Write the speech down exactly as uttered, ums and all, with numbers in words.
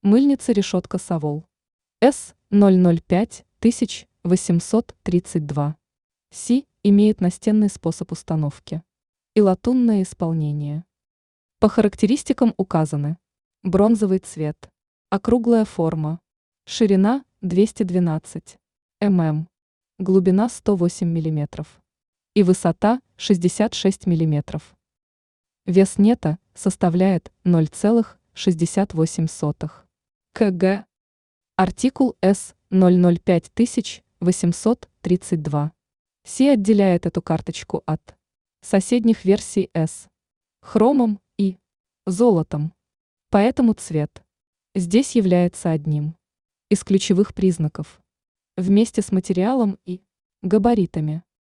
Мыльница решетка Савол. С ноль ноль пять восемьсот тридцать два. Си имеет настенный способ установки и латунное исполнение. По характеристикам указаны: бронзовый цвет, округлая форма, ширина двести двенадцать миллиметров, глубина сто восемь миллиметров и высота шестьдесят шесть миллиметров. Вес нета составляет ноль целых шестьдесят восемь сотых кг. Артикул С ноль ноль пять восемьсот тридцать два. Си отделяет эту карточку от соседних версий С хромом и золотом. Поэтому цвет здесь является одним из ключевых признаков вместе с материалом и габаритами.